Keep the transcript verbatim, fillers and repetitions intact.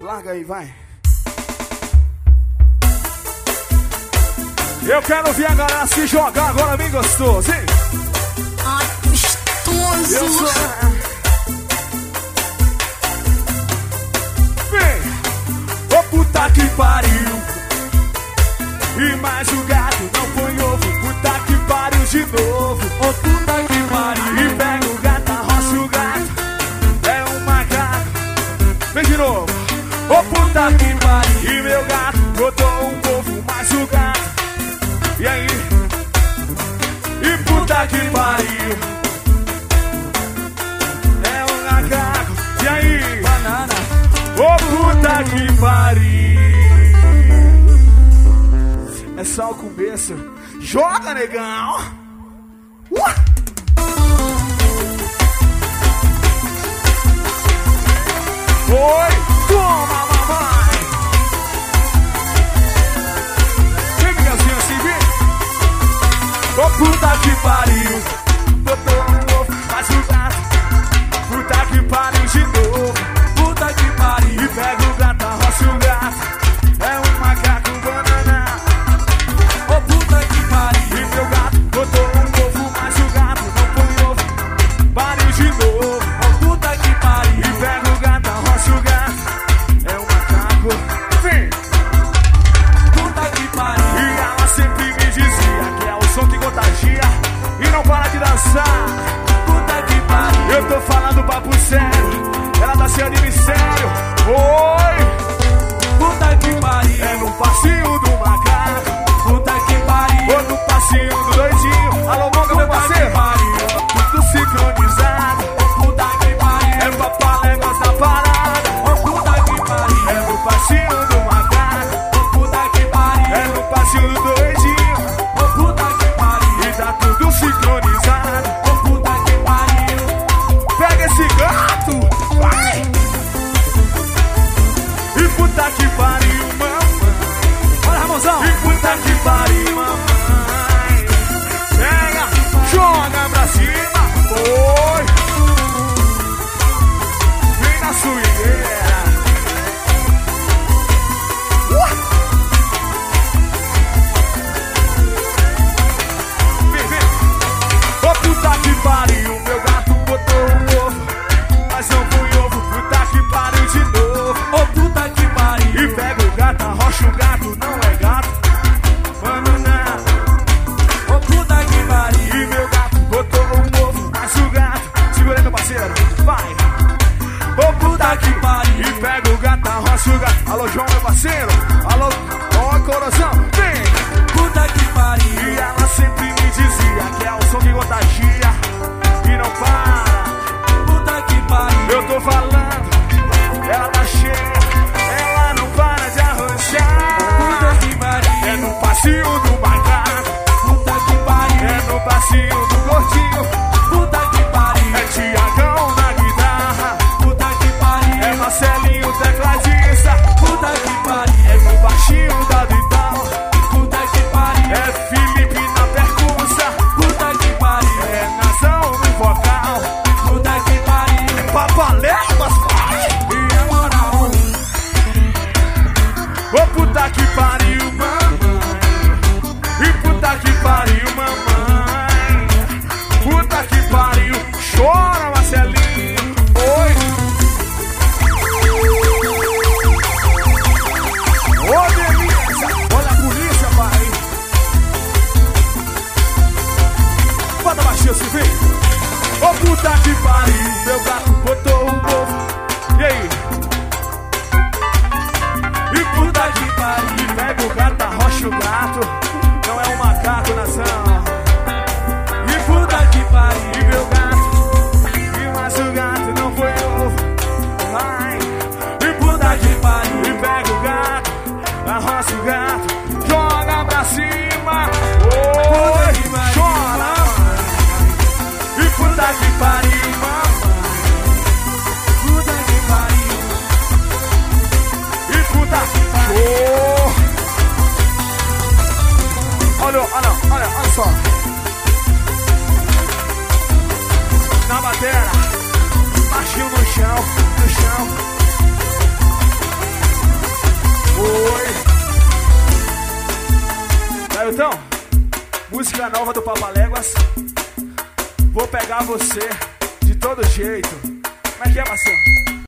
Larga aí, vai. Eu quero ver a galera se jogar agora bem gostoso, hein? Ai, gostoso. Eu sou... Vem! Ô puta que pariu. E mais o gato não põe ovo. Puta que pariu de novo. Ô puta que pariu. E pega o gato, arrocha o gato. É um macaco. Vem de novo. Ô puta que pariu. E meu gato botou um ovo, mais o gato. E aí? E puta que pariu. É um macaco. E aí? Banana. Ô puta que pariu. É só o começo. Joga, negão. Uh! Oi, toma, mamãe. Vem, minhazinha, assim, vem. Ô puta que pariu. Botou um ovo, faz o gato. Puta que pariu de novo. Puta que pariu. E pega o gato, arrocha o gato. É um macaco banana. Ô puta que pariu. E meu gato botou um ovo, mas o gato não põe ovo. Pariu de novo. Ô puta que pariu. E pega o gato, arrocha o gato. É um macaco. Vem. Puta que pariu. E ela sempre me dizia que é o som que contagia e não para de dançar. Puta que pariu. Eu tô falando papo sério. Ela tá cheia de mistério. Oi. Puta que pariu. É no passinho do macaco. Puta que pariu. Ou no passinho do doidinho. Alô, Monga, meu parceiro. Tudo sincronizado. Puta que pariu. É papaléguas da parada. Puta que pariu. É no passinho do macaco. Puta que pariu. É no passinho do doidinho. Puta que pariu. E tá tudo sincronizado. Puta que pariu. Pega esse gato. Vai. E puta que pariu, mamãe. Olha, Ramonzão. E puta que pariu, mamãe. Pega, joga pra cima. Oi. Vem na suideira. Uh. Vem, vem. Ô puta que pariu, meu gato botou um ovo. Mas não foi ovo, puta que pariu de novo. Ô puta que pariu. E pega o gato, arrocha o gato, não é gato. Mano, não. Ô puta que pariu. E meu gato botou um ovo, mas o gato. Segura aí, meu parceiro, vai. Ô puta que pariu. E pega o gato, arrocha o gato. Alô, João, meu parceiro. Alô, ó, coração, vem. Puta que pariu. E ela sempre me dizia que é o som que contagia e não para. Puta que pariu. Eu tô falando, ela tá cheia, ela não para de arranjar. Puta que pariu. É no passinho do macaco. Puta que pariu. É no passinho do gordinho. Puta que pariu. É Tiagão na guitarra. Puta que pariu. É Marcelinho tecladista. Puta que pariu. É no baixinho da Vital. Puta que pariu. É Felipe na percussa. Puta que pariu. É Nazão no vocal. Puta que pariu. É Papaléguas, vai. E é moral. Ô puta que pariu, mamãe. E puta que pariu, mamãe. Puta que pariu. Chora, Marcelinho. Oi. Ô, delícia. Olha a polícia, pai. Bota baixinho, se vem. Ô puta que pariu. Meu gato botou um ovo. E aí? E puta que pariu. E pega o gato, arrocha o gato. Não é um macaco, nação. E puta que pariu. E meu gato. E mais o gato não foi ovo. Vai. E puta que pariu. E pega o gato, arrocha o gato. Joga pra cima. Oi, chora. E puta que pariu, mamãe. Puta que pariu. E puta que pariu. Olha, olha, olha, olha só. Na batera, baixinho no chão, no chão. Milton, música nova do Papaléguas. Vou pegar você de todo jeito. Como é que é, Marcelo?